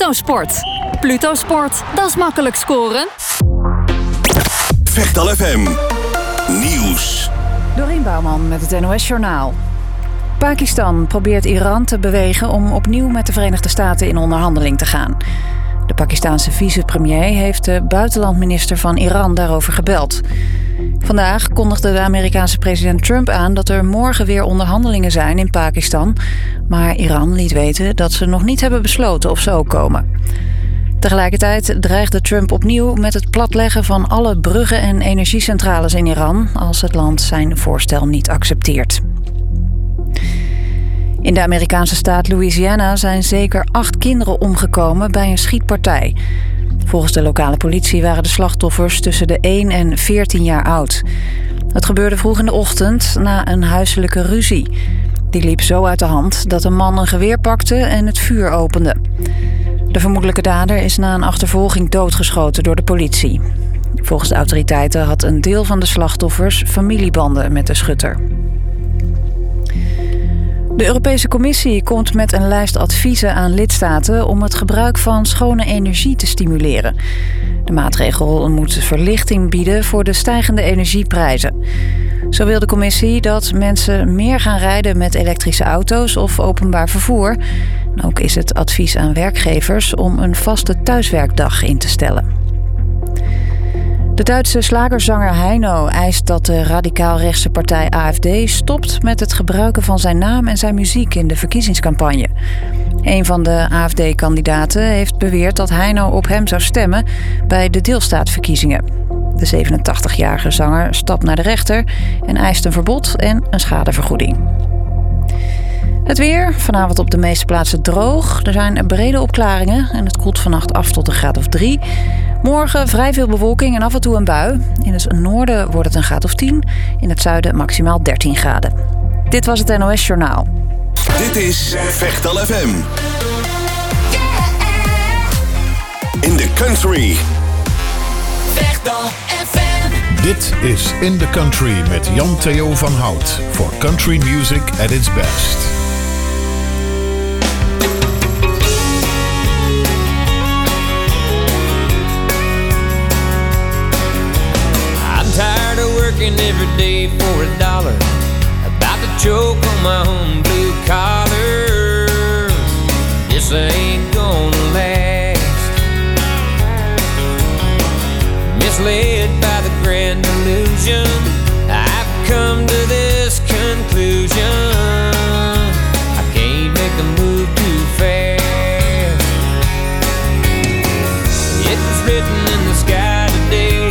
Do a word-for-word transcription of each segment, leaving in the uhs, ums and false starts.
Pluto Sport. Pluto Sport, dat is makkelijk scoren. Vechtal F M Nieuws. Dorien Bouwman met het N O S-journaal. Pakistan probeert Iran te bewegen om opnieuw met de Verenigde Staten in onderhandeling te gaan. De Pakistaanse vicepremier heeft de buitenlandminister van Iran daarover gebeld. Vandaag kondigde de Amerikaanse president Trump aan dat er morgen weer onderhandelingen zijn in Pakistan. Maar Iran liet weten dat ze nog niet hebben besloten of ze ook komen. Tegelijkertijd dreigde Trump opnieuw met het platleggen van alle bruggen en energiecentrales in Iran als het land zijn voorstel niet accepteert. In de Amerikaanse staat Louisiana zijn zeker acht kinderen omgekomen bij een schietpartij. Volgens de lokale politie waren de slachtoffers tussen de één en veertien jaar oud. Het gebeurde vroeg in de ochtend na een huiselijke ruzie. Die liep zo uit de hand dat een man een geweer pakte en het vuur opende. De vermoedelijke dader is na een achtervolging doodgeschoten door de politie. Volgens de autoriteiten had een deel van de slachtoffers familiebanden met de schutter. De Europese Commissie komt met een lijst adviezen aan lidstaten om het gebruik van schone energie te stimuleren. De maatregel moet verlichting bieden voor de stijgende energieprijzen. Zo wil de Commissie dat mensen meer gaan rijden met elektrische auto's of openbaar vervoer. Ook is het advies aan werkgevers om een vaste thuiswerkdag in te stellen. De Duitse slagerzanger Heino eist dat de radicaal-rechtse partij A F D stopt met het gebruiken van zijn naam en zijn muziek in de verkiezingscampagne. Een van de A F D-kandidaten heeft beweerd dat Heino op hem zou stemmen bij de deelstaatverkiezingen. De zevenentachtigjarige zanger stapt naar de rechter en eist een verbod en een schadevergoeding. Het weer, vanavond op de meeste plaatsen droog. Er zijn brede opklaringen en het koelt vannacht af tot een graad of drie. Morgen vrij veel bewolking en af en toe een bui. In het noorden wordt het een graad of tien. In het zuiden maximaal dertien graden. Dit was het N O S-journaal. Dit is Vechtal F M. In the country. Vechtal F M. Dit is In the Country met Jan Theo van Hout. For country music at its best. Working every day for a dollar, about to choke on my own blue collar. This ain't gonna last. Misled by the grand illusion, I've come to this conclusion: I can't make the move too fast. It was written in the sky today.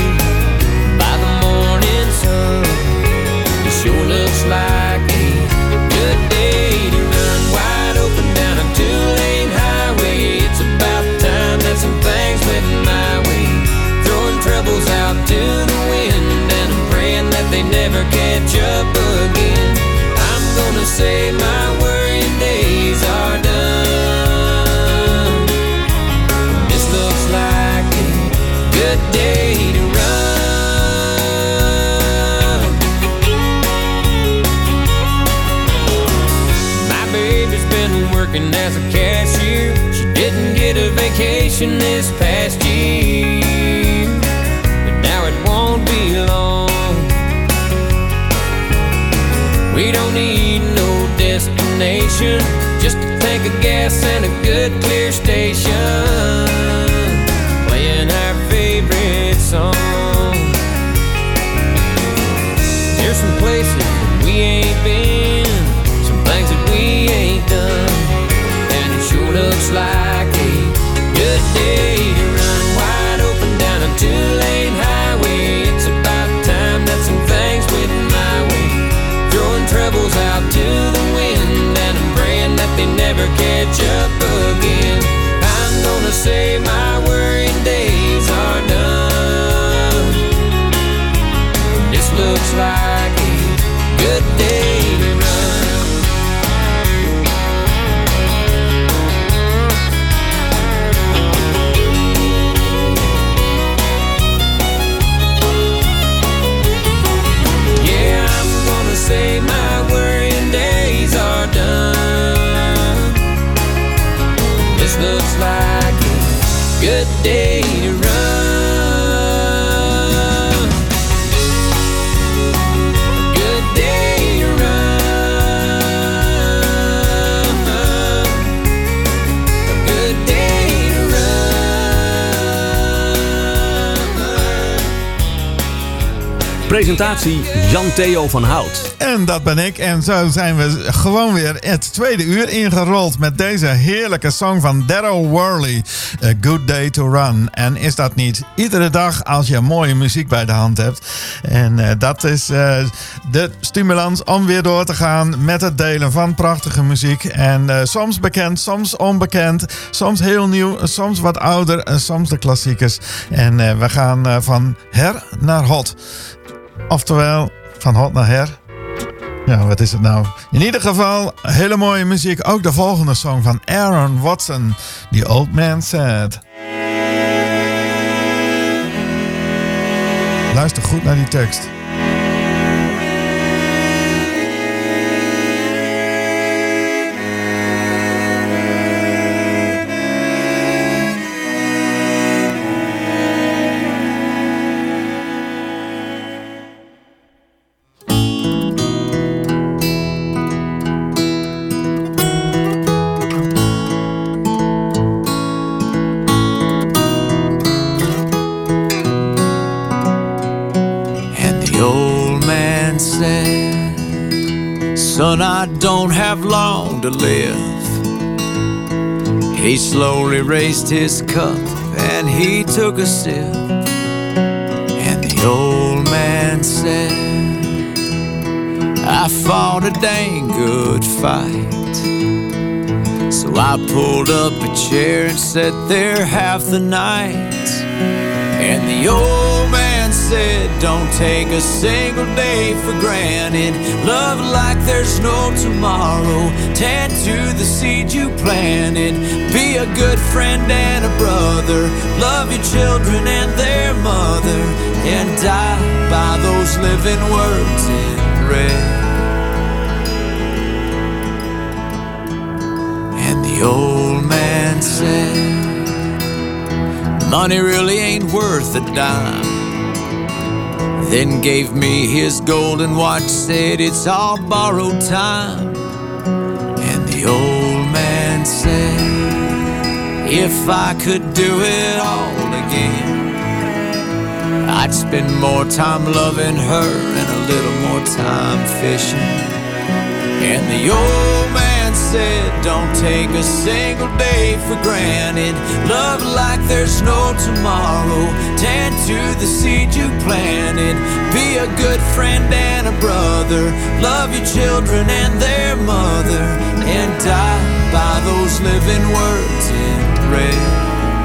Sure looks like a good day to run wide open down a two-lane highway. It's about time that some things went my way. Throwing troubles out to the wind, and I'm praying that they never catch up again. I'm gonna say my worrying days are done. This looks like a good day to run. Working as a cashier, she didn't get a vacation this past year, but now it won't be long. We don't need no destination, just a tank of gas and a good clear station, playing our favorite song. There's some places that we ain't been, some things that we ain't done. Looks like a good day to run wide open down a two-lane highway. It's about time that some things went my way. Throwing troubles out to the wind, and I'm praying that they never catch up again. I'm gonna good day to run. Presentatie Jan-Theo van Hout. En dat ben ik. En zo zijn we gewoon weer het tweede uur ingerold met deze heerlijke song van Darryl Worley. A Good Day to Run. En is dat niet iedere dag als je mooie muziek bij de hand hebt? En uh, dat is uh, de stimulans om weer door te gaan met het delen van prachtige muziek. En uh, soms bekend, soms onbekend, soms heel nieuw, soms wat ouder, en soms de klassiekers. En uh, we gaan uh, van her naar hot. Oftewel, van hot naar her. Ja, wat is het nou? In ieder geval, hele mooie muziek. Ook de volgende song van Aaron Watson. The Old Man Said. Luister goed naar die tekst. Son, I don't have long to live. He slowly raised his cup and he took a sip. And the old man said, I fought a dang good fight. So I pulled up a chair and sat there half the night. And the old man said, don't take a single day for granted. Love like there's no tomorrow. Tend to the seed you planted. Be a good friend and a brother. Love your children and their mother. And die by those living words in red. And the old man said, money really ain't worth a dime. Then gave me his golden watch, said it's all borrowed time. And the old man said, if I could do it all again, I'd spend more time loving her and a little more time fishing. And the old man said, don't take a single day for granted. Love like there's no tomorrow. Tend to the seed you planted. Be a good friend and a brother. Love your children and their mother. And die by those living words in red.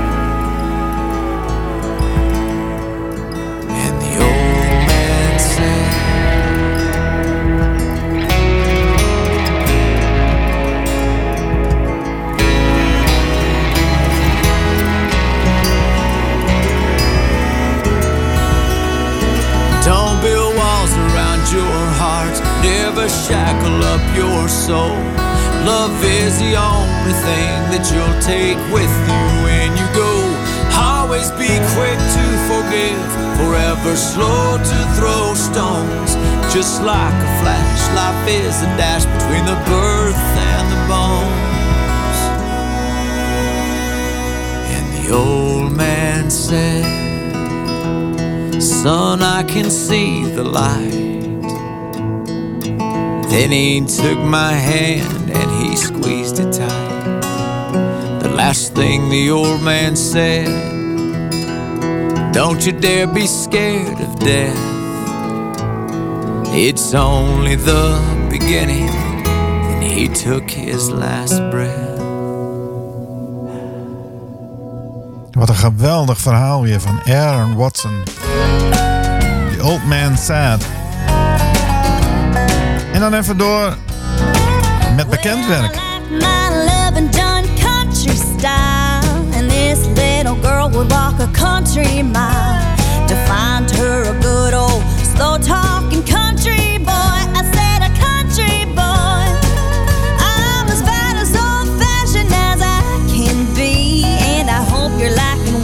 And the old man said, don't build walls around your heart. Never shackle up your soul. Love is the only thing that you'll take with you when you go. Always be quick to forgive. Forever slow to throw stones. Just like a flash, life is a dash between the birth and the bones. And the old man said, son, I can see the light. Then he took my hand and he squeezed it tight. The last thing the old man said, don't you dare be scared of death. It's only the beginning. And he took his last breath. Wat een geweldig verhaal weer van Aaron Watson. The Old Man Said. En dan even door met bekend werk. And this little girl would walk a country mile to find her a good old slow talking country boy. I said a country boy. I'm as bad as old fashioned as I can be, and I hope you're liking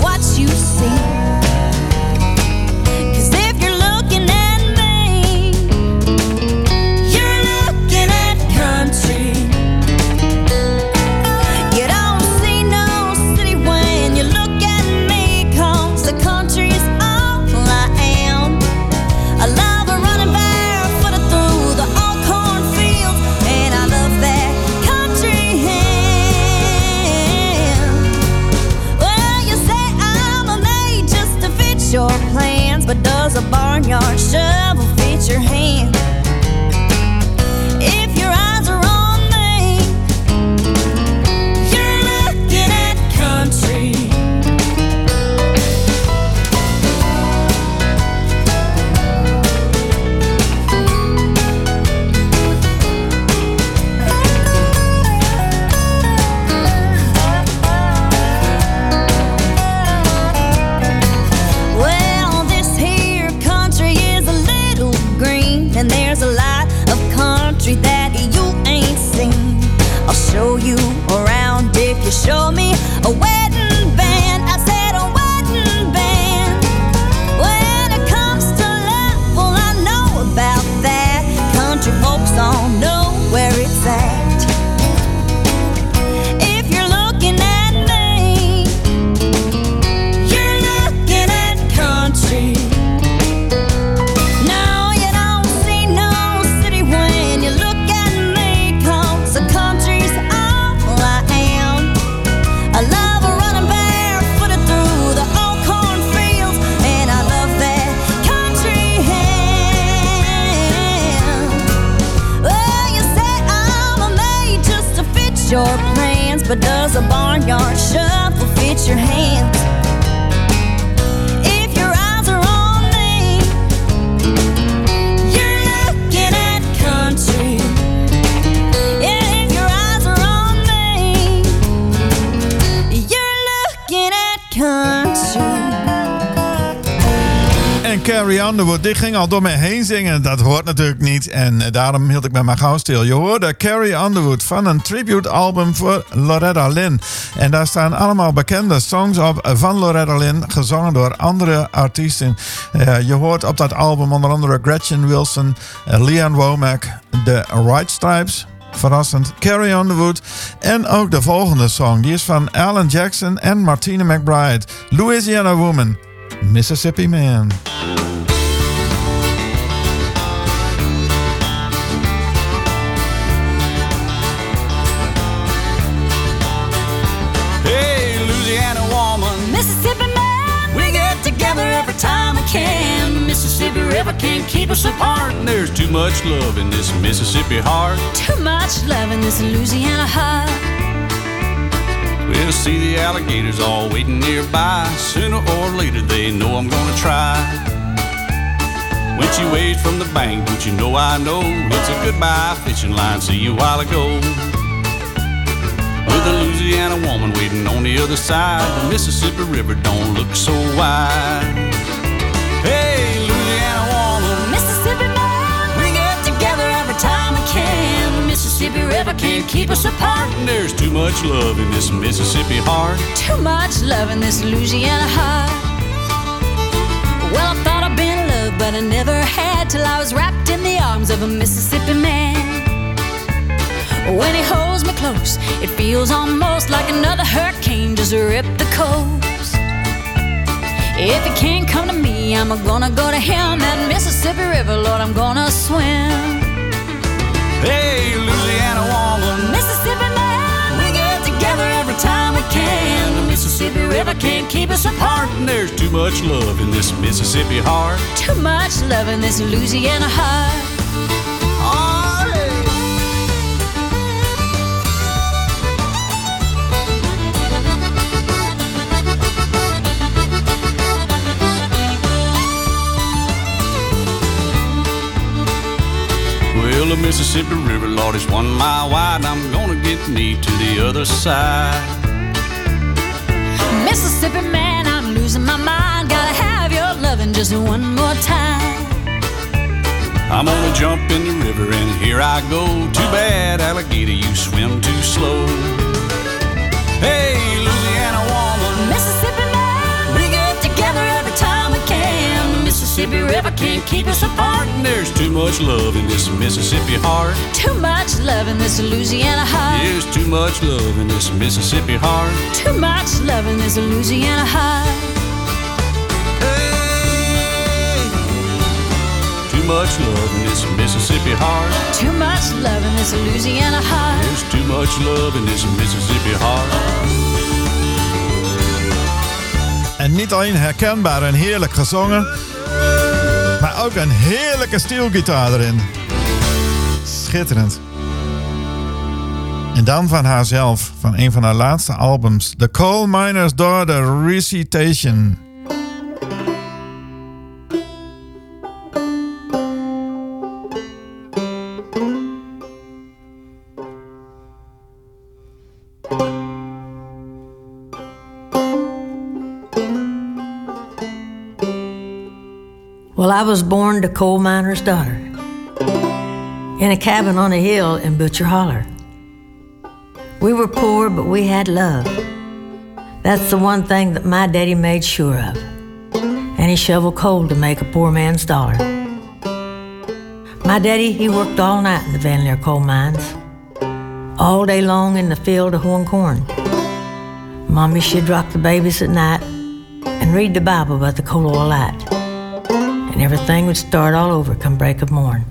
country. En Carrie Underwood, die ging al door mij heen zingen. Dat hoort natuurlijk niet. En uh, daarom hield ik me maar gauw stil. Je hoorde Carrie Underwood van een tribute-album voor Loretta Lynn. En daar staan allemaal bekende songs op van Loretta Lynn, gezongen door andere artiesten. Uh, je hoort op dat album onder andere Gretchen Wilson, uh, Leanne Womack, The White Stripes. Verrassend, Carrie Underwood. En ook de volgende song. Die is van Alan Jackson en Martina McBride. Louisiana Woman, Mississippi Man. Hey, Louisiana woman, Mississippi man, we get together every time we can. Mississippi River can't keep us apart, and there's too much love in this Mississippi heart. too much love in this Louisiana heart. We'll see the alligators all waiting nearby. Sooner or later they know I'm gonna try. When she waves from the bank, don't you know I know it's a goodbye fishing line, see you a while ago. With a Louisiana woman waiting on the other side, the Mississippi River don't look so wide. Hey, Louisiana woman, Mississippi man, we get together every time we can. Mississippi River can't keep us apart. And there's too much love in this Mississippi heart. Too much love in this Louisiana heart. Well, I thought I'd been in love, but I never had, till I was wrapped in the arms of a Mississippi man. When he holds me close, it feels almost like another hurricane just ripped the coast. If he can't come to me, I'm gonna go to him. That Mississippi River, Lord, I'm gonna swim. Hey, Louisiana woman, Mississippi man, we get together every time we can. the Mississippi River can't keep us apart. And there's too much love in this Mississippi heart. Too much love in this Louisiana heart. Oh, hey. Well, the Mississippi River, Lord, is one mile wide. I'm gonna get me to the other side. Mississippi man, I'm losing my mind. Gotta have your loving just one more time. I'm gonna jump in the river and here I go. Too bad, alligator, you swim too slow. Hey, Louisiana woman, Mississippi man, we get together every time we can. the Mississippi River can't keep us apart. And there's too much love in this Mississippi heart. Too much love in this Louisiana heart. There's too much love in this Mississippi heart. Too much love in this Louisiana heart. Hey, too much love in this Mississippi heart. Too much love in this Louisiana heart. There's too much love in this Mississippi heart. En niet alleen herkenbaar en heerlijk gezongen, maar ook een heerlijke steelgitaar erin. Schitterend. En dan van haarzelf, van een van haar laatste albums, The Coal Miner's Daughter Recitation. Well, I was born the coal miner's daughter in a cabin on a hill in Butcher Holler. We were poor, but we had love. That's the one thing that my daddy made sure of. And he shoveled coal to make a poor man's dollar. My daddy, he worked all night in the Van Leer coal mines, all day long in the field of hoeing corn. Mommy, she'd rock the babies at night and read the Bible by the coal oil light. And everything would start all over come break of morn.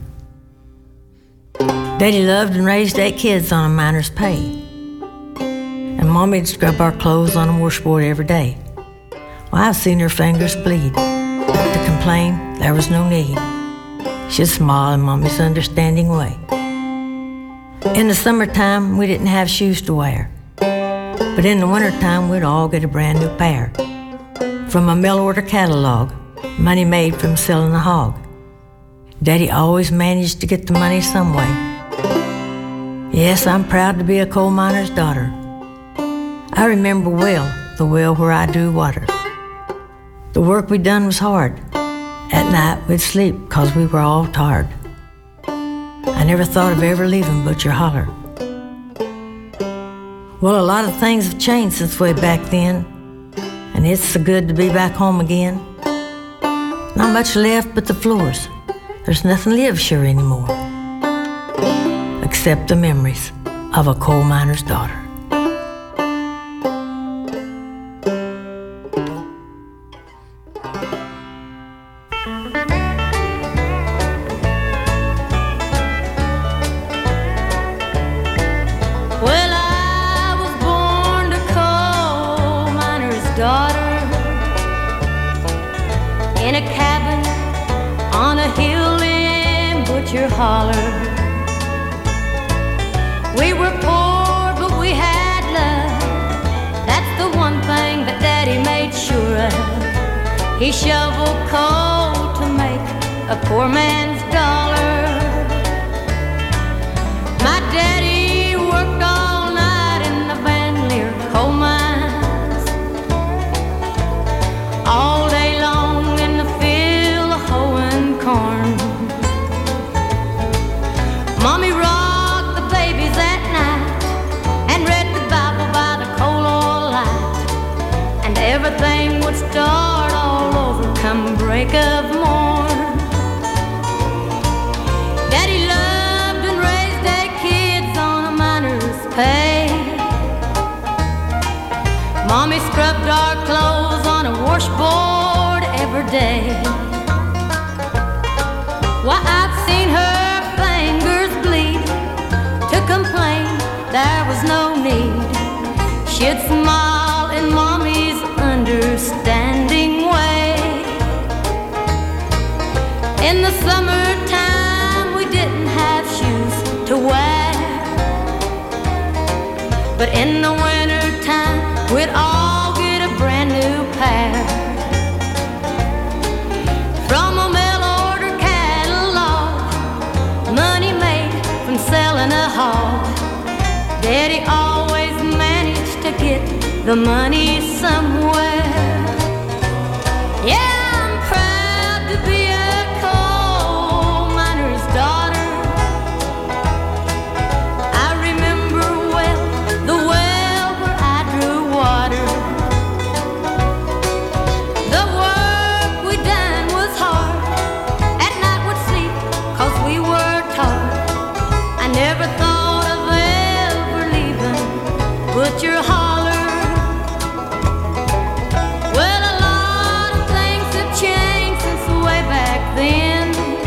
Daddy loved and raised eight kids on a miner's pay. And Mommy'd scrub our clothes on a washboard every day. Well, I've seen her fingers bleed, but to complain, there was no need. She'd smile in Mommy's understanding way. In the summertime, we didn't have shoes to wear. But in the wintertime, we'd all get a brand new pair. From a mail order catalog, money made from selling a hog. Daddy always managed to get the money some way. Yes, I'm proud to be a coal miner's daughter. I remember well the well where I drew water. The work we done was hard. At night we'd sleep 'cause we were all tired. I never thought of ever leaving Butcher Holler. Well, a lot of things have changed since way back then, and it's so good to be back home again. Not much left but the floors. There's nothing lives here anymore, except the memories of a coal miner's daughter. Holler. We were poor, but we had love. That's the one thing that Daddy made sure of. He shoveled coal to make a poor man's dollar. My daddy worked all night in the Van Leer coal mines, all day long in the field hoeing corn. Mommy rocked the babies at night and read the Bible by the coal oil light, and everything would start all over come break of morn. Daddy loved and raised eight kids on a miner's pay. Mommy scrubbed our clothes on a washboard every day. Why, I've seen her complain, there was no need. She'd smile in Mommy's understanding way. In the summertime we didn't have shoes to wear, but in the wintertime we'd all get a brand new pair. From a mail order catalog, money made from selling a hog. Daddy always managed to get the money somewhere. Yeah, I'm proud to be a coal miner's daughter. I remember well the well where I drew water. The work we done was hard. At night we'd sleep 'cause we were tired. I never thought of ever leaving Butcher Holler. Well, a lot of things have changed since way back then,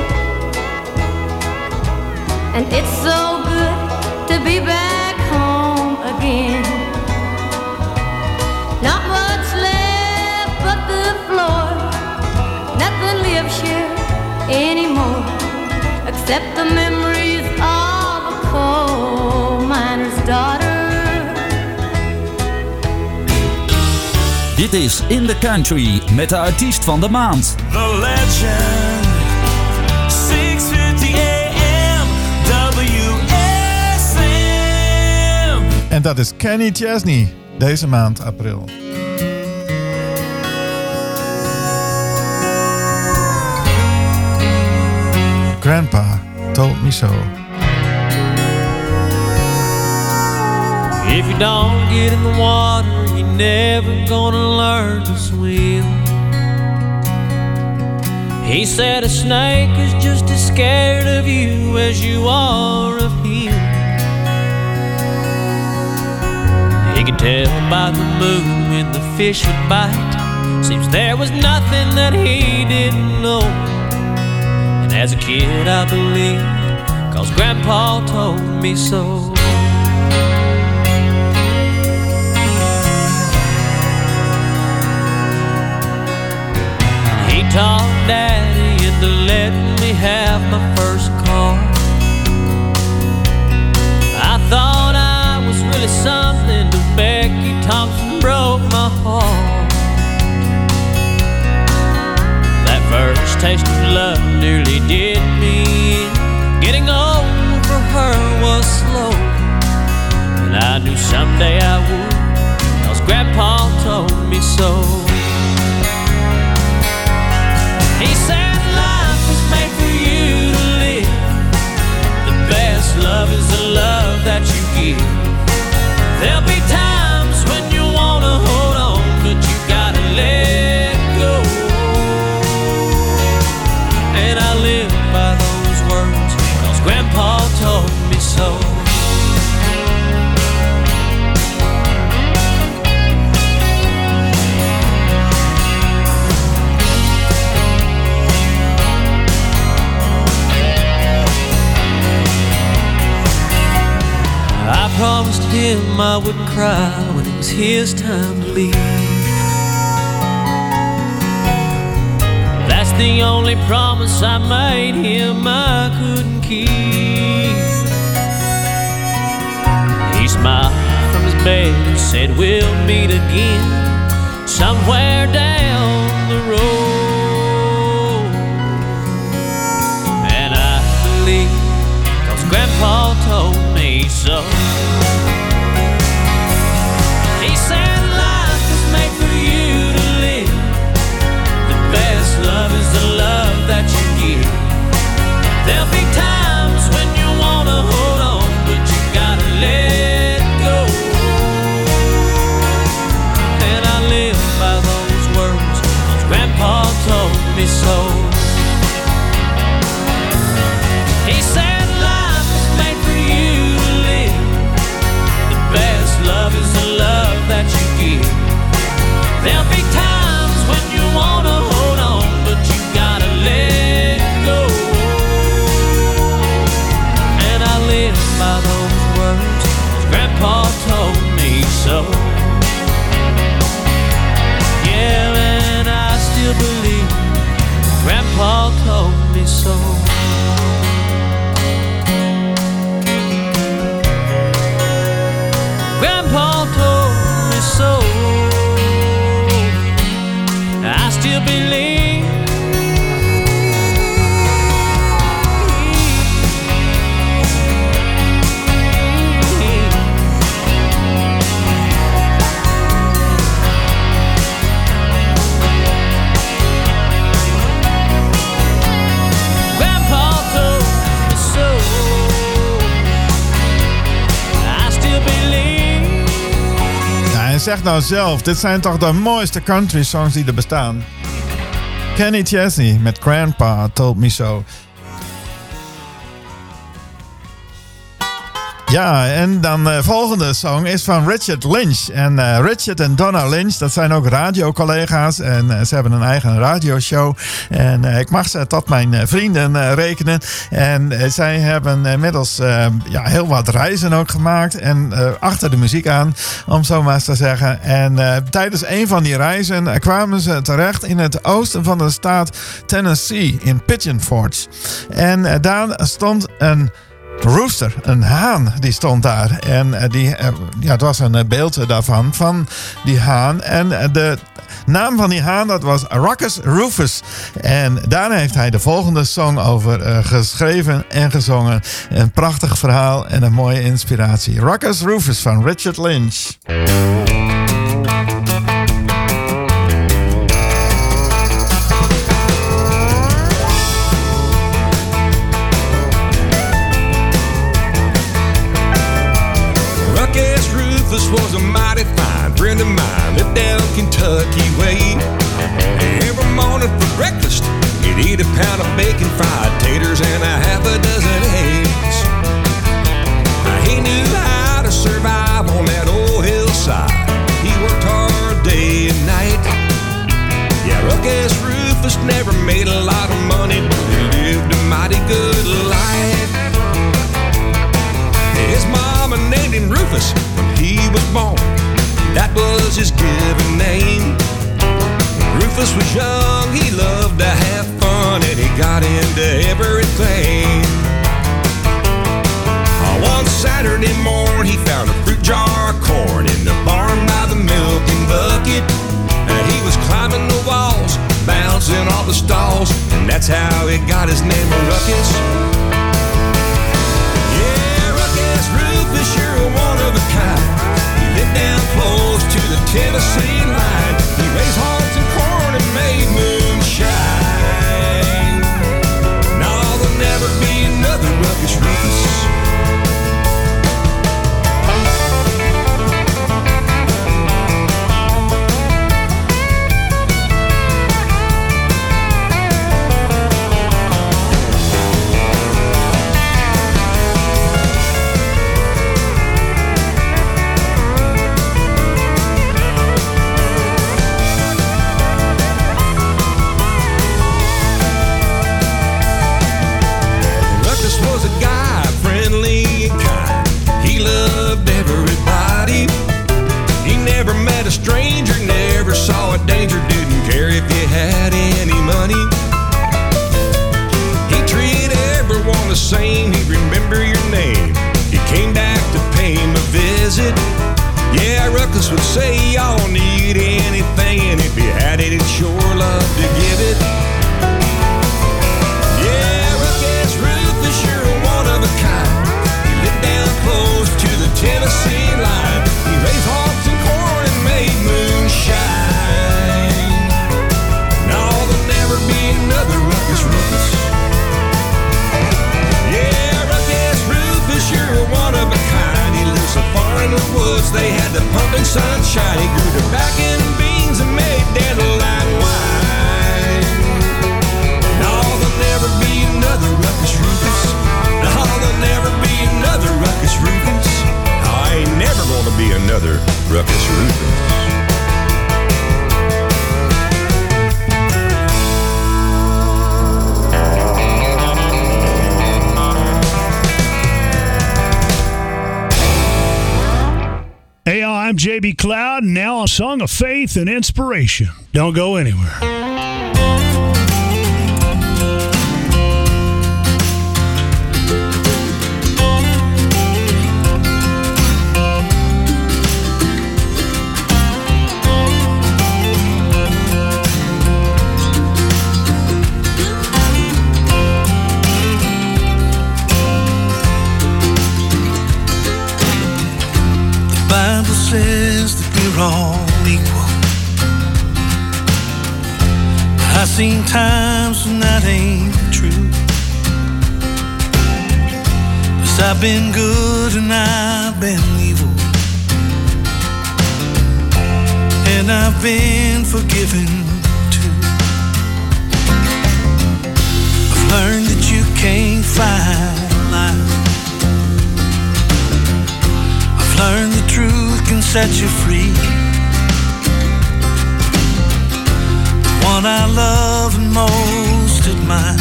and it's so good to be back home again. Not much left but the floor. Nothing lives here anymore except the memories of a coal miner's daughter. Dit is In The Country met de artiest van de maand. The legend, zes vijftig A M, W S M. En dat is Kenny Chesney, deze maand april. Grandpa told me so. If you don't get in the water, you're never gonna learn to swim. He said a snake is just as scared of you as you are of him. He could tell by the moon when the fish would bite. Seems there was nothing that he didn't know. And as a kid I believed, 'cause Grandpa told me so. He talked Daddy into letting me have my first car. I thought I was really something till Becky Thompson broke my heart. That first taste of love nearly did me in. Getting over her was slow, and I knew someday I would, 'cause Grandpa Grandpa told me so. He said life is made for you to live. The best love is the love that you give. There'll be times when you wanna hold on, but you gotta let go. And I live by those words, 'cause Grandpa told me so. I promised him I wouldn't cry when it was his time to leave. That's the only promise I made him I couldn't keep. He smiled from his bed and said we'll meet again somewhere down the road. And I believe, 'cause Grandpa told me so. He said life is made for you to live. The best love is the love that you give. There'll be times when you wanna hold on, but you gotta let go. And I live by those words, 'cause Grandpa told me so. He said life is made for you to live. The best love is the love that you give. There'll be times when you wanna hold on, but you gotta let go. And I live by those words, 'cause Grandpa told me so. Yeah, and I still believe Grandpa told me so. Grandpa told me so. I still believe. Grandpa told me so. I still believe. En zeg nou zelf, dit zijn toch de mooiste country songs die er bestaan. Kenny Chesney met Grandpa Told Me So. Ja, en dan de uh, volgende song is van Richard Lynch. En uh, Richard en Donna Lynch, dat zijn ook radiocollega's. En uh, ze hebben een eigen radioshow. En uh, ik mag ze tot mijn uh, vrienden uh, rekenen. En uh, zij hebben inmiddels uh, ja, heel wat reizen ook gemaakt. En uh, achter de muziek aan, om zo maar eens te zeggen. En uh, tijdens een van die reizen uh, kwamen ze terecht in het oosten van de staat Tennessee, in Pigeon Forge. En uh, daar stond een rooster, een haan, die stond daar. En die, ja, het was een beeld daarvan, van die haan. En de naam van die haan, dat was Ruckus Rufus. En daar heeft hij de volgende song over uh, geschreven en gezongen. Een prachtig verhaal en een mooie inspiratie. Ruckus Rufus van Richard Lynch. Was a mighty fine friend of mine, lived down Kentucky way. Every morning for breakfast, he'd eat a pound of bacon, fried taters, and a half a dozen eggs. He knew how to survive on that old hillside. He worked hard day and night. Yeah, Ruckus Rufus never made a lot of money, but he lived a mighty good life. His mama named him Rufus when he was born. That was his given name. When Rufus was young, he loved to have fun, and he got into everything. One Saturday morning, he found a fruit jar of corn in the barn by the milking bucket. And he was climbing the walls, bouncing off the stalls, and that's how he got his name, Ruckus. Rufus, you're one of a kind. He lived down close to the Tennessee line. He raised hogs and corn and made moonshine. No, there'll never be another Ruckus Rufus. A stranger, never saw a danger, didn't care if you had any money. He treated everyone the same, he'd remember your name. He came back to pay him a visit. Yeah, Ruckus would say y'all need anything, and if you had it, he'd sure love to give it. Yeah, Ruckus Rufus, you're one of a kind. He lived down close to the Tennessee line. He raised hogs and corn and made moonshine. No, there'll never be another Ruckus Rufus. Yeah, Ruckus Rufus, you're one of a kind. He lived so far in the woods, they had the pumping sunshine. He grew tobacco and beans and made dandelion wine. No, there'll never be another Ruckus Rufus. No, there'll never be another Ruckus Rufus. I ain't never gonna be another Ruckus Rufus. Hey, I'm J B Cloud, and now a song of faith and inspiration. Don't go anywhere. Says that we're all equal. I've seen times when that ain't true. 'Cause I've been good and I've been evil, and I've been forgiven too. I've learned that you can't fight life. I've learned the truth can set you free. The one I love and most admire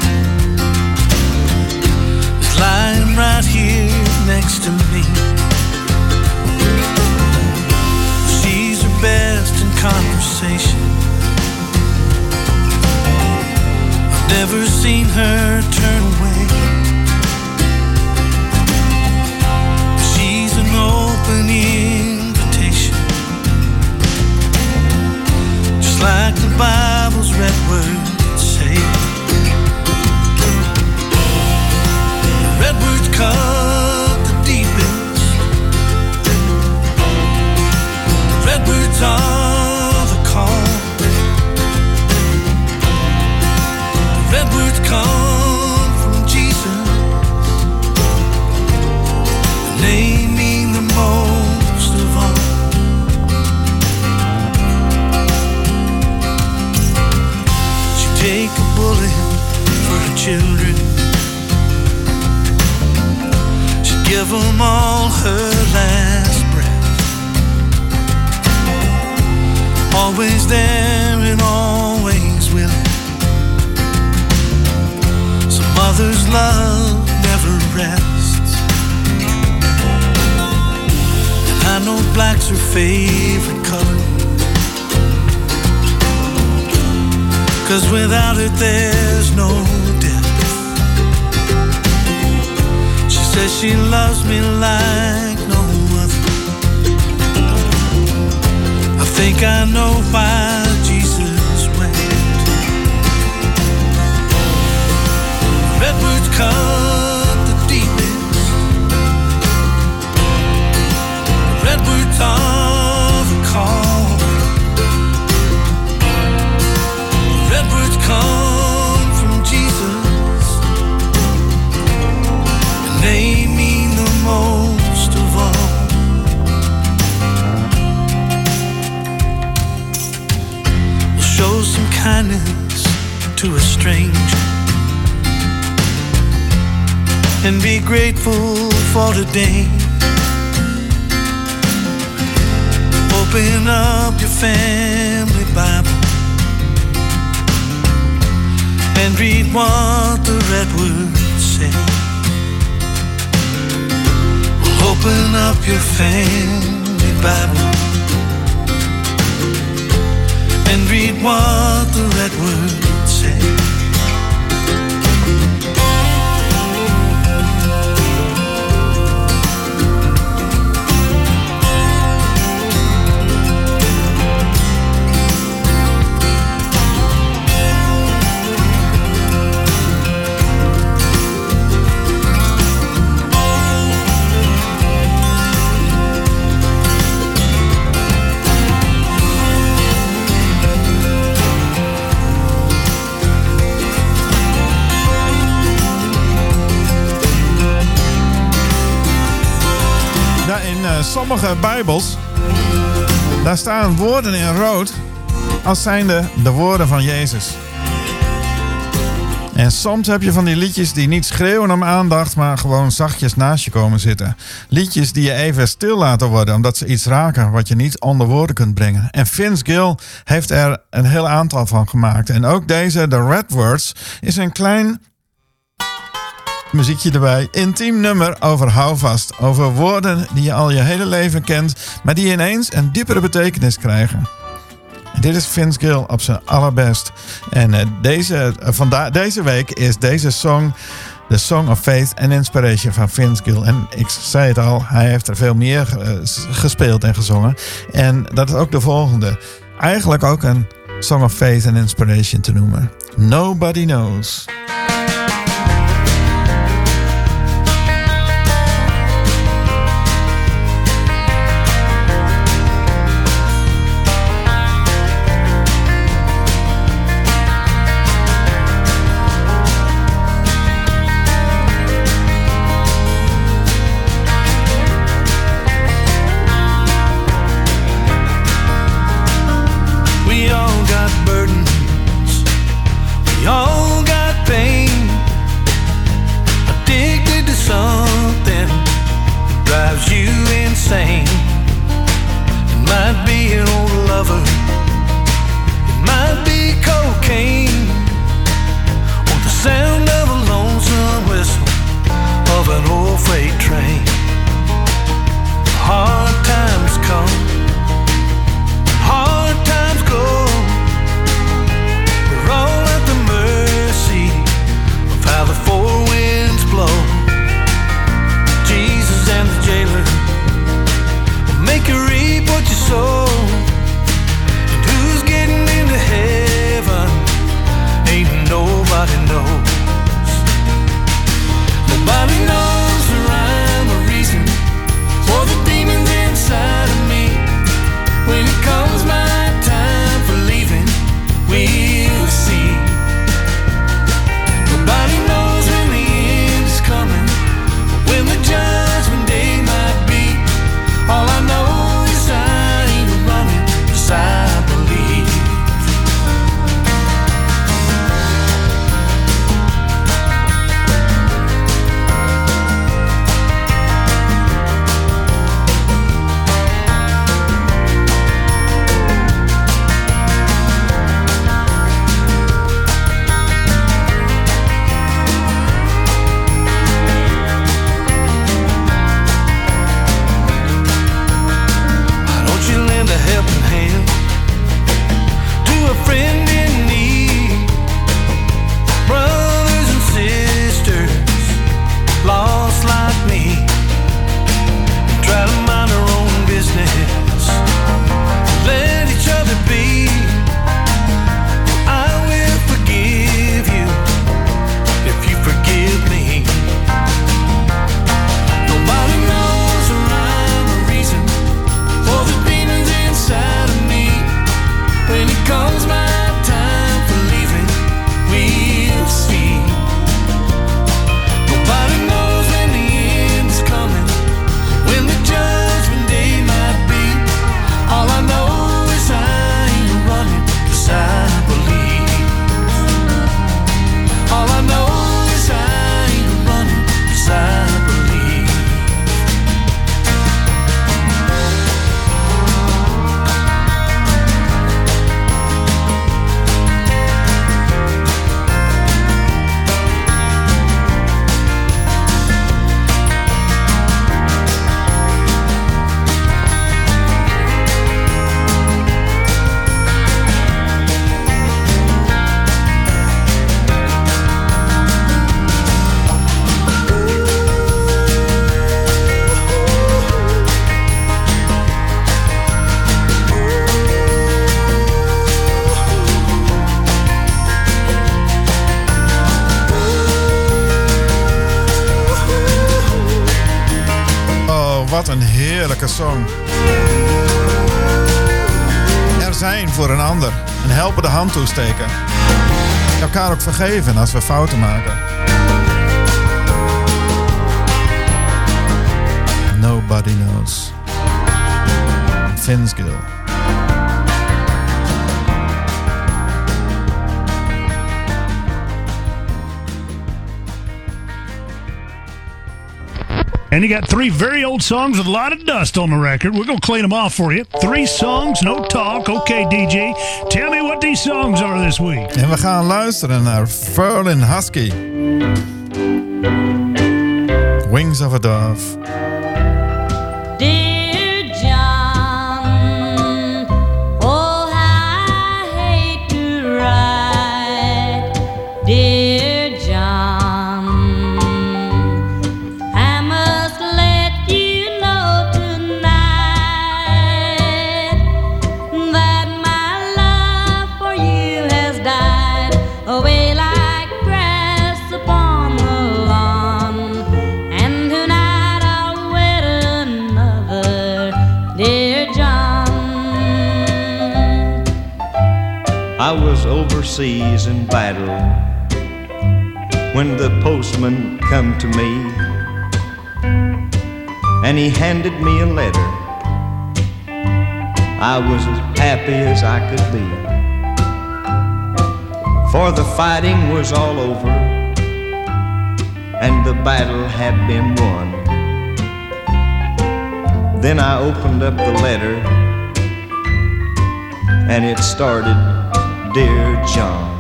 is lying right here next to me. She's her best in conversation. I've never seen her turn away. She's an open invitation, just like the Bible's red words say. The red words cut the deepest. The red words are the call. The red words come from Jesus, and they mean the most of all. She'd take a bullet for her children. She'd give them all her last breath. Always there and always willing. Some mother's love never rests. I know black's her favorite color, 'cause without it there's no depth. She says she loves me like no other. I think I know why Jesus went. Redwoods cut the deepest. Redwoods are show some kindness to a stranger and be grateful for today. Open up your family Bible and read what the redwoods say. Open up your family Bible and read what the redwoods say. Sommige Bijbels, daar staan woorden in rood als zijnde de woorden van Jezus. En soms heb je van die liedjes die niet schreeuwen om aandacht, maar gewoon zachtjes naast je komen zitten. Liedjes die je even stil laten worden, omdat ze iets raken wat je niet onder woorden kunt brengen. En Vince Gill heeft er een heel aantal van gemaakt. En ook deze, The Redwoods, is een klein muziekje erbij. Intiem nummer over houvast. Over woorden die je al je hele leven kent, maar die ineens een diepere betekenis krijgen. En dit is Vince Gill op zijn allerbest. En uh, deze, uh, vanda- deze week is deze song The Song of Faith and Inspiration van Vince Gill. En ik zei het al, hij heeft er veel meer uh, gespeeld en gezongen. En dat is ook de volgende. Eigenlijk ook een Song of Faith and Inspiration te noemen. Nobody Knows. I Wat een heerlijke song. Er zijn voor een ander. Een helpende hand toesteken. Elkaar ook vergeven als we fouten maken. Nobody knows. Vince Gill. And you got three very old songs with a lot of dust on the record. We're going to clean them off for you. Three songs, no talk. Okay, D J, tell me what these songs are this week. En we gaan luisteren naar Ferlin Husky. Wings of a Dove. Dear John, oh, I hate to write. Dear John, I must let you know tonight that my love for you has died away like grass upon the lawn. And tonight I'll wed another, dear John. I was overseas in battle when the postman come to me, and he handed me a letter. I was as happy as I could be, for the fighting was all over and the battle had been won. Then I opened up the letter and it started, Dear John.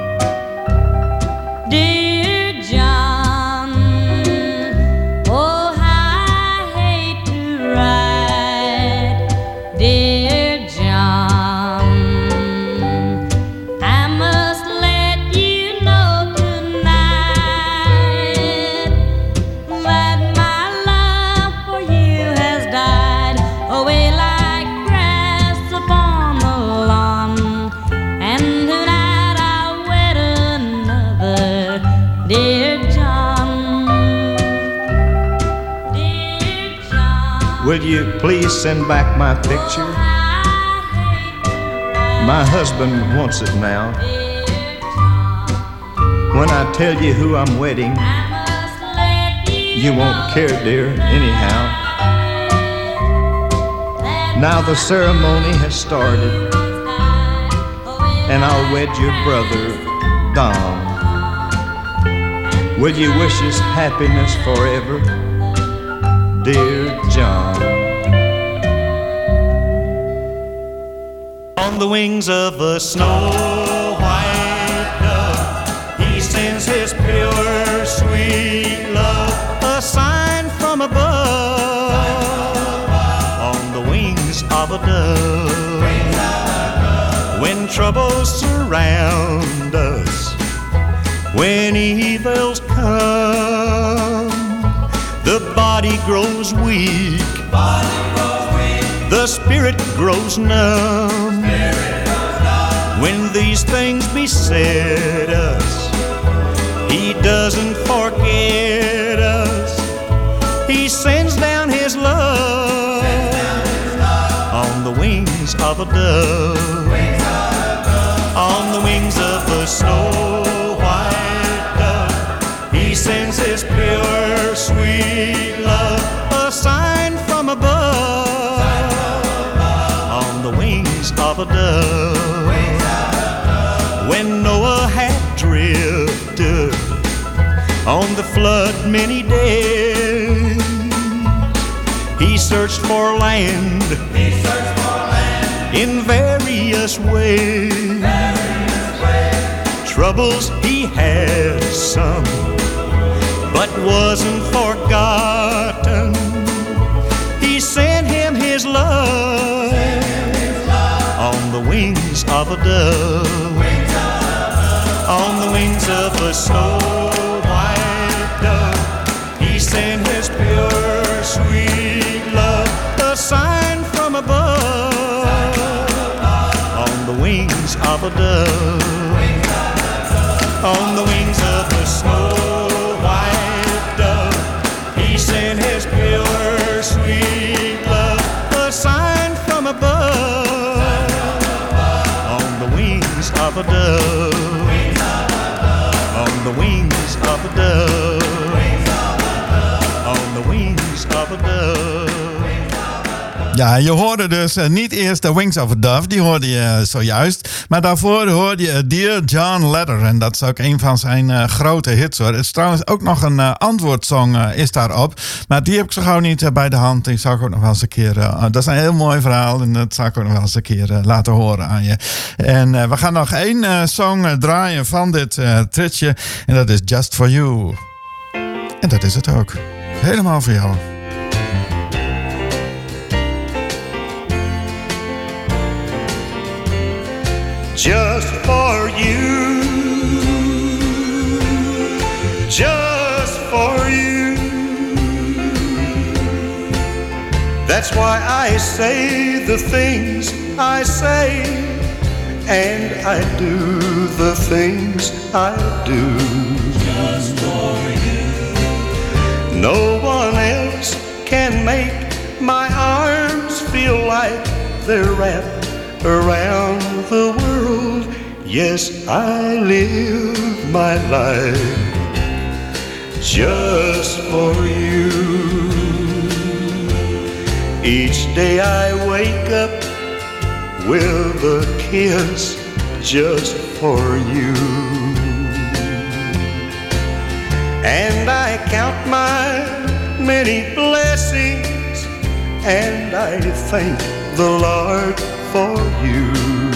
Dear John, oh, I hate to write. Dear John, I must let you know tonight that my love for you has died away like grass upon the lawn. And tonight I'll wed another, dear John. Dear John, Will you please send back my picture? My husband wants it now. When I tell you who I'm wedding, you won't care, dear, anyhow. Now the ceremony has started, and I'll wed your brother, Don. Will you wish us happiness forever, dear John? On the wings of a snow-white dove, he sends his pure, sweet love, a sign from above. On the wings of a dove, when troubles surround us, when evils come, the body grows weak, the spirit grows numb. When these things beset us, he doesn't forget us. He sends down his love on the wings of a dove, on the wings of a snow-white dove. He sends his pure, sweet love, a sign from above, on the wings of a dove. When Noah had drifted on the flood many days, he searched for land, he searched for land in various ways. various ways. Troubles he had some, but wasn't forgotten. He sent him his love, his love. On the wings of a dove, wings of a on the wings of a snow-white dove. He sent his pure, sweet love, a sign from above, on the wings of a dove, on the wings of a snow-white dove. He sent his pure, sweet wings of a dove. On the wings of a dove. On the wings of a dove. Ja, je hoorde dus uh, niet eerst The Wings of a Dove, die hoorde je uh, zojuist. Maar daarvoor hoorde je Dear John Letter. En dat is ook een van zijn uh, grote hits hoor. Het is trouwens ook nog een uh, antwoordsong uh, is daarop. Maar die heb ik zo gauw niet uh, bij de hand. Die zou ik ook nog wel eens een keer... Uh, dat is een heel mooi verhaal en dat zou ik ook nog wel eens een keer uh, laten horen aan je. En uh, we gaan nog één uh, song uh, draaien van dit uh, tritje. En dat is Just For You. En dat is het ook. Helemaal voor jou. Just for you, just for you. That's why I say the things I say, and I do the things I do. Just for you. No one else can make my arms feel like they're wrapped around the world. Yes, I live my life just for you. Each day I wake up with a kiss just for you. And I count my many blessings, and I thank the Lord for you.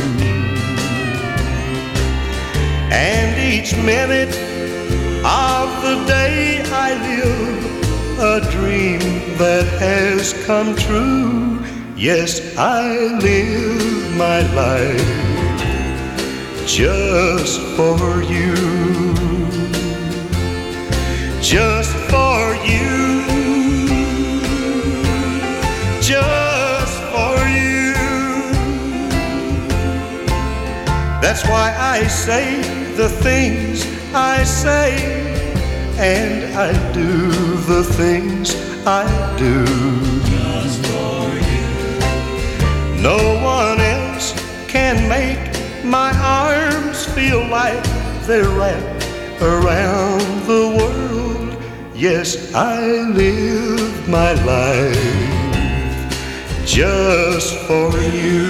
And each minute of the day I live a dream that has come true. Yes, I live my life just for you. Just for you. Just for you. That's why I say the things I say, and I do the things I do. Just for you. No one else can make my arms feel like they're wrapped around the world. Yes, I live my life just for you.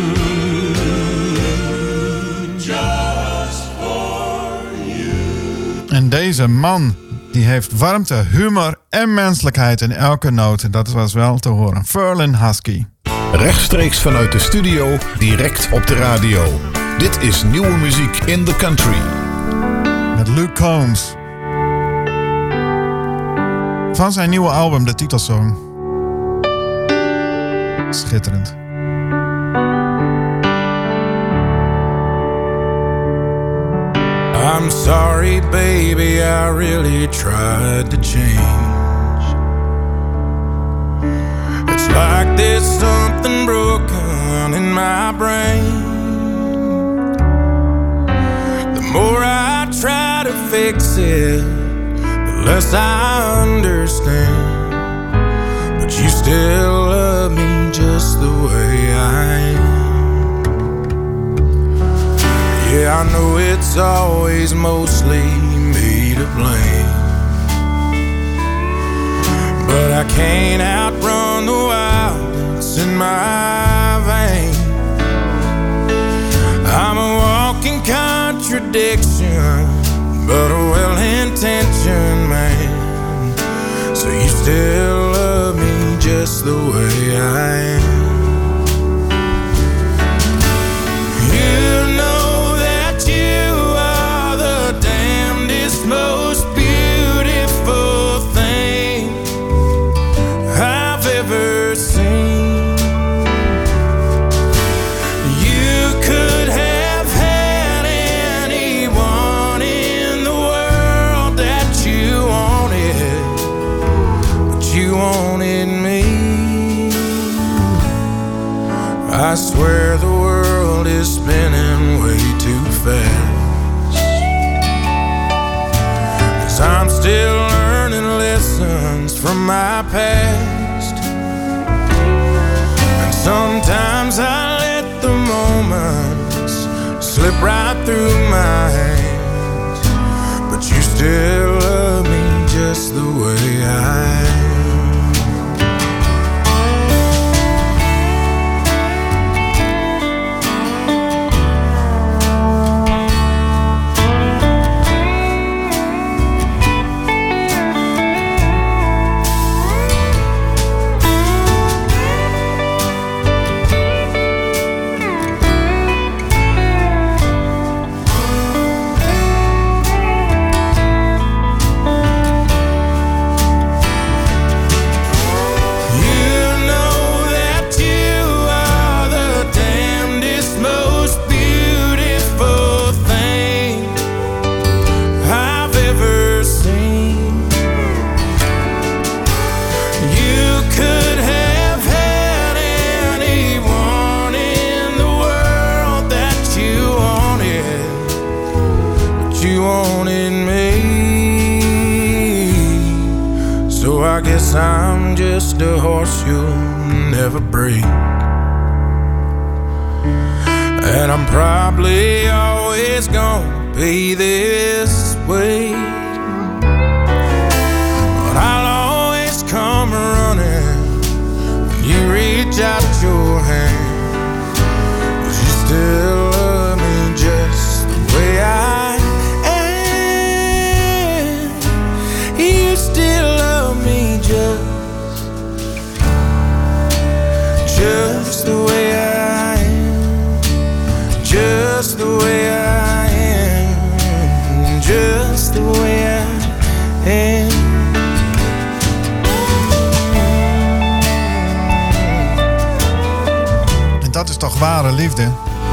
Just for you. En deze man, die heeft warmte, humor en menselijkheid in elke noot. En dat was wel te horen. Ferlin Husky. Rechtstreeks vanuit de studio, direct op de radio. Dit is nieuwe muziek in the country. Met Luke Combs. Van zijn nieuwe album, de titelsong. Schitterend. I'm sorry, baby, I really tried to change. It's like there's something broken in my brain. The more I try to fix it, the less I understand. But you still love me just the way I am. Yeah, I know it's always mostly me to blame, but I can't outrun the wild that's in my vein. I'm a walking contradiction, but a well-intentioned man. So you still love me just the way I am. You know that you are the damnedest, most beautiful thing I've ever seen. You could have had anyone in the world that you wanted, but you wanted me. I swear the world is spinning way too fast, 'cause I'm still learning lessons from my past. And sometimes I let the moments slip right through my hands, but you still love me just the way I am. I guess I'm just a horse you'll never break, and I'm probably always gonna be this way, but I'll always come running when you reach out your hand, 'cause you still love me just the way I am. You still love me just, just the way I am, just the way I am, just the way I am. En dat is toch ware liefde?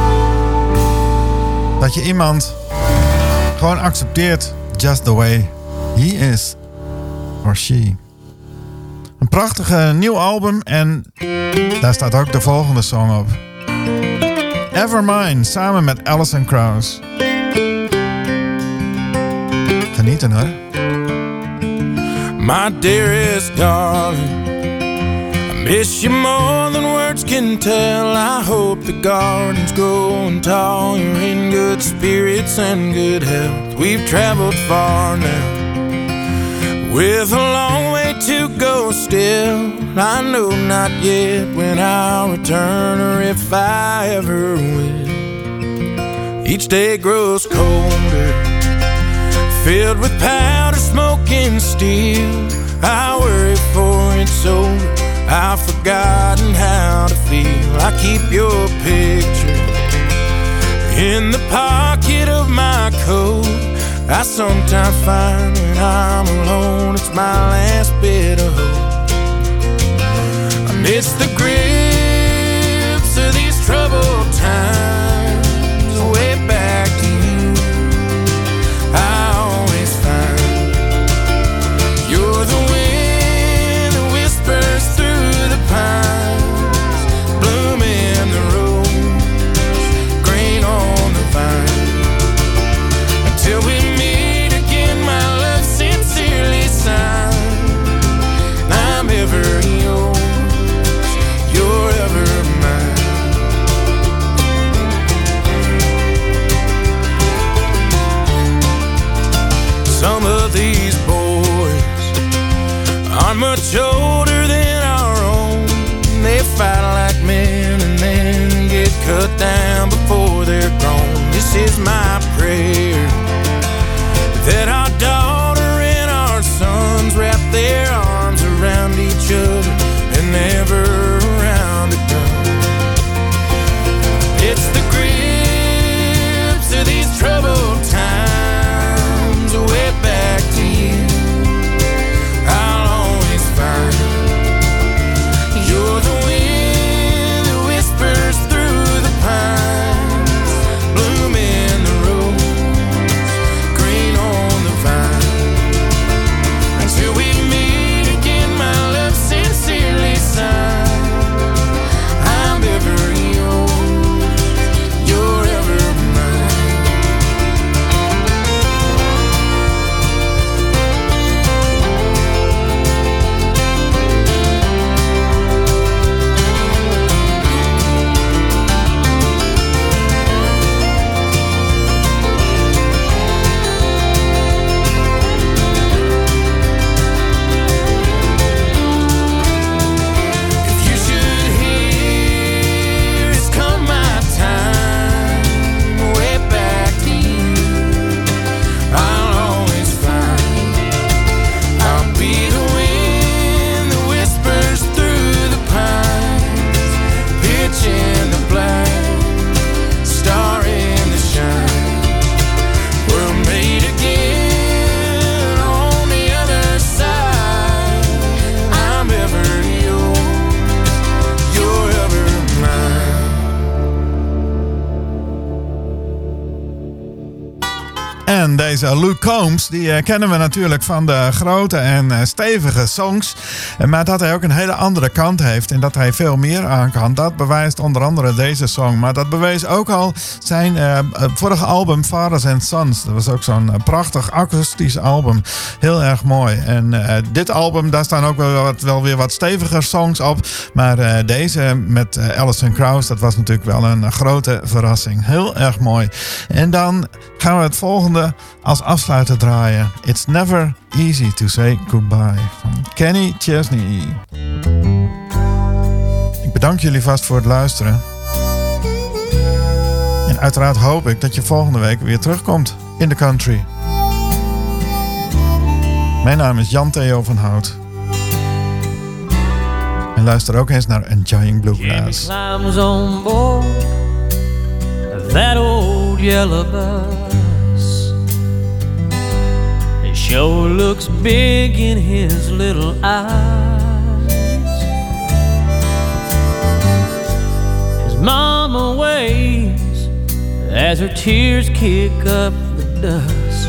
Dat je iemand gewoon accepteert just the way he is. Or she. Een prachtige nieuw album en daar staat ook de volgende song op. Evermine samen met Alison Krauss. Genieten hoor. My dearest darling, I miss you more than words can tell. I hope the garden's growing tall. You're in good spirits and good health. We've traveled far now, with a long way to go still. I know not yet when I'll return or if I ever will. Each day grows colder, filled with powder, smoke and steel. I worry for it's over, I've forgotten how to feel. I keep your picture in the pocket of my coat. I sometimes find when I'm alone, it's my last bit of hope. I miss the grips of these troubled times, way back to you. I always find you're the wind that whispers through the pines, bloom in the rose, green on the vine. Until we meet again, my love sincerely signed. I'm ever yours, you're ever mine. Some of these boys are much older than our own. They fight like men and then get cut down before they're grown. This is my prayer, that our daughter and our sons wrap their arms around each other and never around a gun. It's the grips of these troubled times, way back to you. I'll always find you're the wind that whispers through the pines, bloom in the rose, green on the En deze Luke Combs, die uh, kennen we natuurlijk van de grote en uh, stevige songs. Uh, maar dat hij ook een hele andere kant heeft en dat hij veel meer aan kan. Dat bewijst onder andere deze song. Maar dat bewees ook al zijn uh, vorige album Fathers and Sons. Dat was ook zo'n uh, prachtig akoestisch album. Heel erg mooi. En uh, dit album, daar staan ook wel, wat, wel weer wat steviger songs op. Maar uh, deze met uh, Alison Krauss, dat was natuurlijk wel een uh, grote verrassing. Heel erg mooi. En dan gaan we het volgende als afsluiter draaien. It's Never Easy to Say Goodbye van Kenny Chesney. Ik bedank jullie vast voor het luisteren. En uiteraard hoop ik dat je volgende week weer terugkomt in de country. Mijn naam is Jan Theo van Hout. En luister ook eens naar Enjoying Bluegrass. Jimmy climbs on board that old yellow bus. It sure looks big in his little eyes. His mama waves as her tears kick up the dust.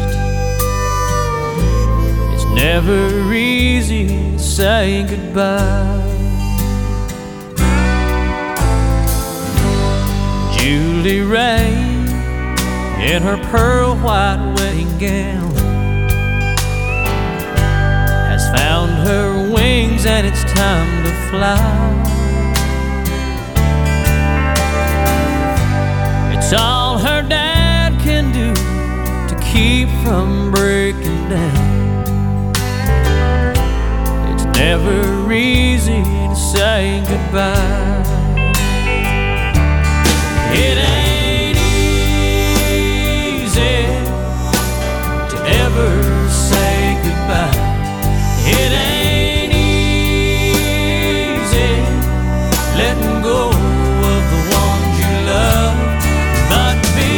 It's never easy to say goodbye. Julie Ray in her pearl white wedding gown has found her wings and it's time to fly. It's all her dad can do to keep from breaking down. It's never easy to say goodbye. It ain't easy to ever say goodbye. It ain't easy letting go of the ones you love. But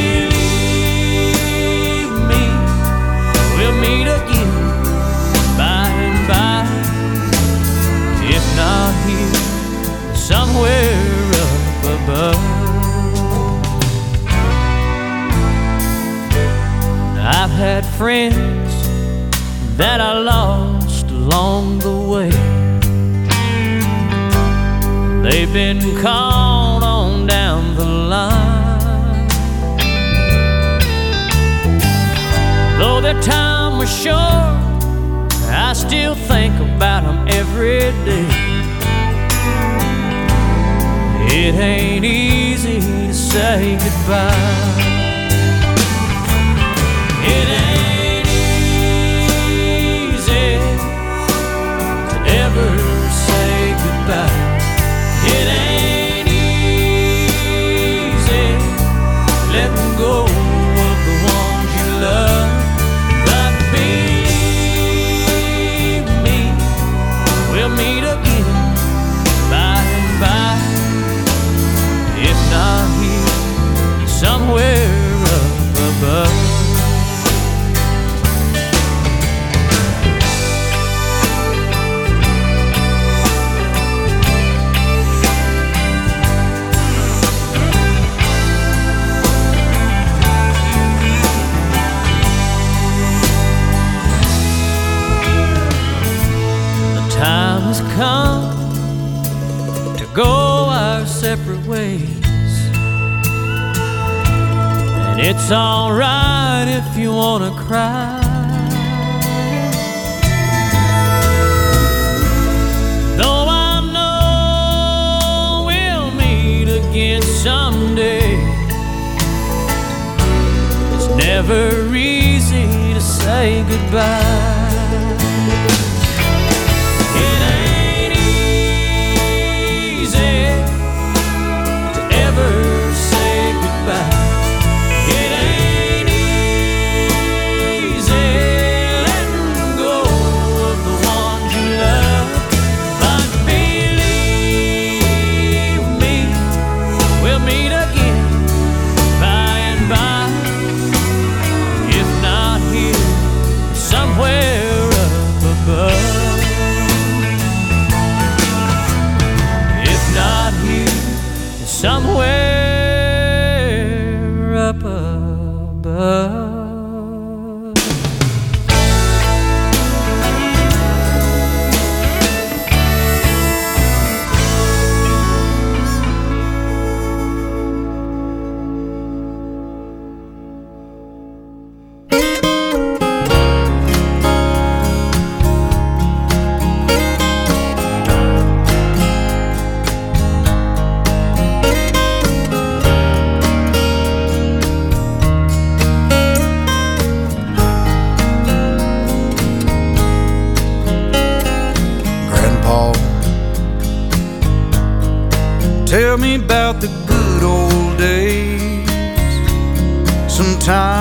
believe me, we'll meet again by and by. If not here, somewhere up above. I've had friends that I lost along the way. They've been called on down the line. Though their time was short, I still think about them every day. It ain't easy to say goodbye. It ain't easy to ever say goodbye. It ain't easy letting go of the ones you love. But believe me, we'll meet again by and by. If not here, somewhere up above. Time has come to go our separate ways, and it's alright if you wanna cry. Though I know we'll meet again someday, it's never easy to say goodbye. Somewhere up above. Tell me about the good old days. Sometimes